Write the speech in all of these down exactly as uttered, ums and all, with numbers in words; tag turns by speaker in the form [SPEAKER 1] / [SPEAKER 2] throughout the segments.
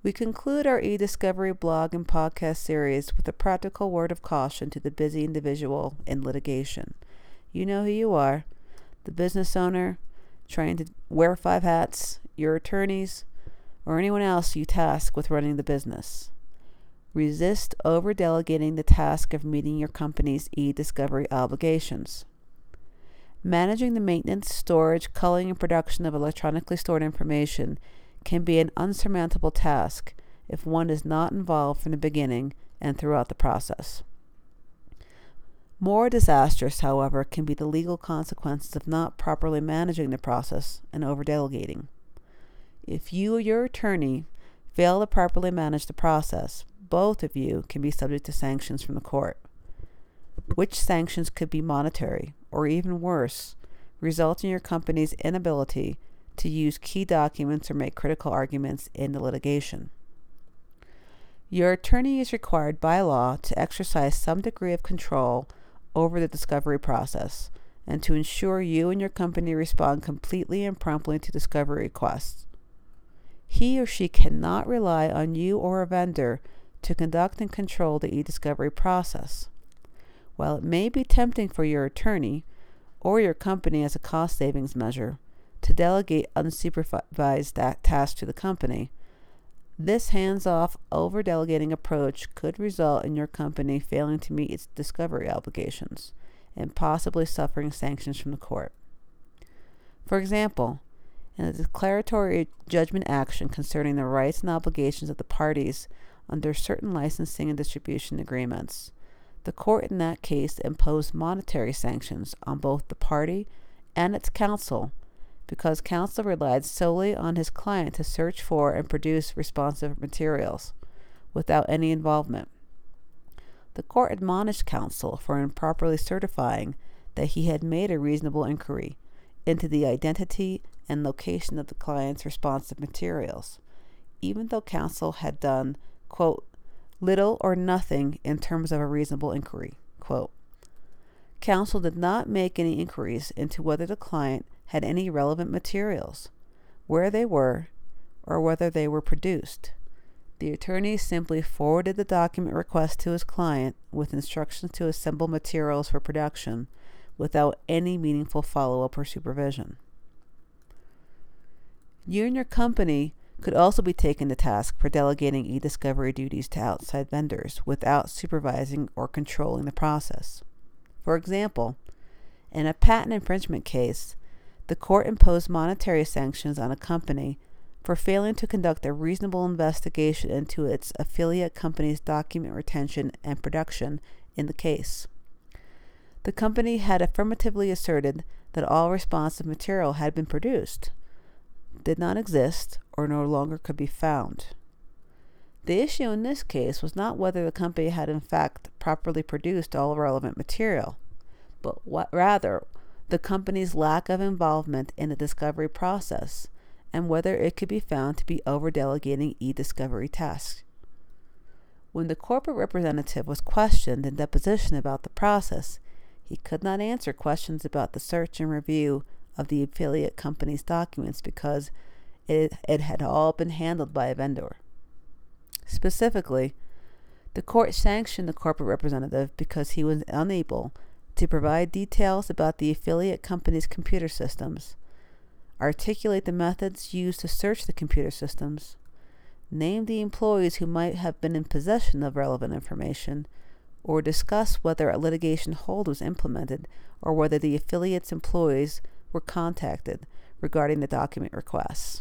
[SPEAKER 1] We conclude our e-discovery blog and podcast series with a practical word of caution to the busy individual in litigation. You know who you are, the business owner trying to wear five hats, your attorneys, or anyone else you task with running the business. Resist over-delegating the task of meeting your company's e-discovery obligations. Managing the maintenance, storage, culling, and production of electronically stored information can be an unsurmountable task if one is not involved from the beginning and throughout the process. More disastrous, however, can be the legal consequences of not properly managing the process and over-delegating. If you or your attorney fail to properly manage the process, both of you can be subject to sanctions from the court, which sanctions could be monetary or even worse, result in your company's inability to use key documents or make critical arguments in the litigation. Your attorney is required by law to exercise some degree of control over the discovery process and to ensure you and your company respond completely and promptly to discovery requests. He or she cannot rely on you or a vendor to conduct and control the e-discovery process. While it may be tempting for your attorney or your company as a cost savings measure to delegate unsupervised tasks to the company, this hands-off, over-delegating approach could result in your company failing to meet its discovery obligations and possibly suffering sanctions from the court. For example, in a declaratory judgment action concerning the rights and obligations of the parties under certain licensing and distribution agreements, the court in that case imposed monetary sanctions on both the party and its counsel because counsel relied solely on his client to search for and produce responsive materials without any involvement. The court admonished counsel for improperly certifying that he had made a reasonable inquiry into the identity and location of the client's responsive materials, even though counsel had done, quote, little or nothing in terms of a reasonable inquiry, quote. Counsel did not make any inquiries into whether the client had any relevant materials, where they were, or whether they were produced. The attorney simply forwarded the document request to his client with instructions to assemble materials for production without any meaningful follow-up or supervision. You and your company could also be taken to task for delegating e-discovery duties to outside vendors without supervising or controlling the process. For example, in a patent infringement case, the court imposed monetary sanctions on a company for failing to conduct a reasonable investigation into its affiliate company's document retention and production in the case. The company had affirmatively asserted that all responsive material had been produced, did not exist, or no longer could be found. The issue in this case was not whether the company had in fact properly produced all relevant material, but what, rather the company's lack of involvement in the discovery process and whether it could be found to be over-delegating e-discovery tasks. When the corporate representative was questioned in deposition about the process, he could not answer questions about the search and review of the affiliate company's documents because it, it had all been handled by a vendor. Specifically, the court sanctioned the corporate representative because he was unable to provide details about the affiliate company's computer systems, articulate the methods used to search the computer systems, name the employees who might have been in possession of relevant information, or discuss whether a litigation hold was implemented or whether the affiliate's employees were contacted regarding the document requests.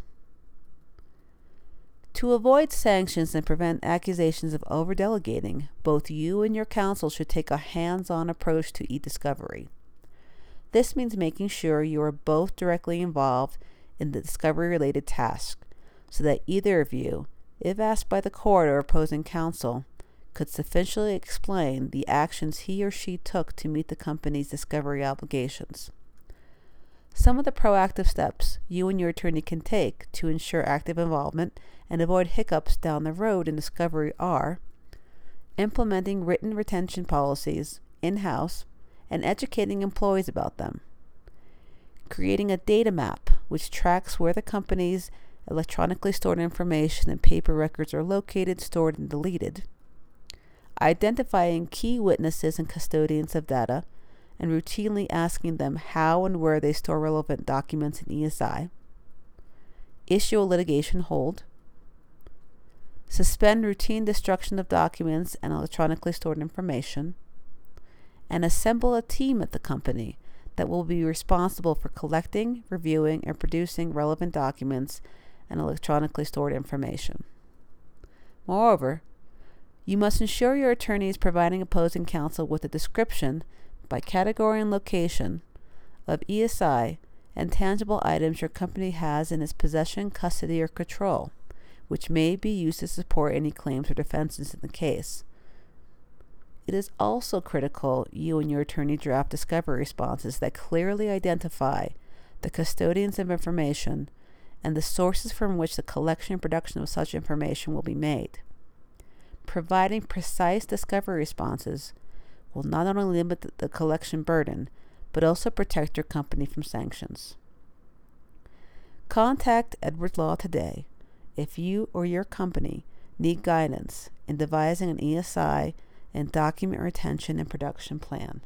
[SPEAKER 1] To avoid sanctions and prevent accusations of over-delegating, both you and your counsel should take a hands-on approach to e-discovery. This means making sure you are both directly involved in the discovery-related task, so that either of you, if asked by the court or opposing counsel, could sufficiently explain the actions he or she took to meet the company's discovery obligations. Some of the proactive steps you and your attorney can take to ensure active involvement and avoid hiccups down the road in discovery are implementing written retention policies in-house and educating employees about them, creating a data map which tracks where the company's electronically stored information and paper records are located, stored, and deleted, identifying key witnesses and custodians of data, and routinely asking them how and where they store relevant documents in E S I, issue a litigation hold, suspend routine destruction of documents and electronically stored information, and assemble a team at the company that will be responsible for collecting, reviewing, and producing relevant documents and electronically stored information. Moreover, you must ensure your attorney is providing opposing counsel with a description by category and location of E S I and tangible items your company has in its possession, custody, or control, which may be used to support any claims or defenses in the case. It is also critical you and your attorney draft discovery responses that clearly identify the custodians of information and the sources from which the collection and production of such information will be made. Providing precise discovery responses will not only limit the collection burden, but also protect your company from sanctions. Contact Edward Law today if you or your company need guidance in devising an E S I and document retention and production plan.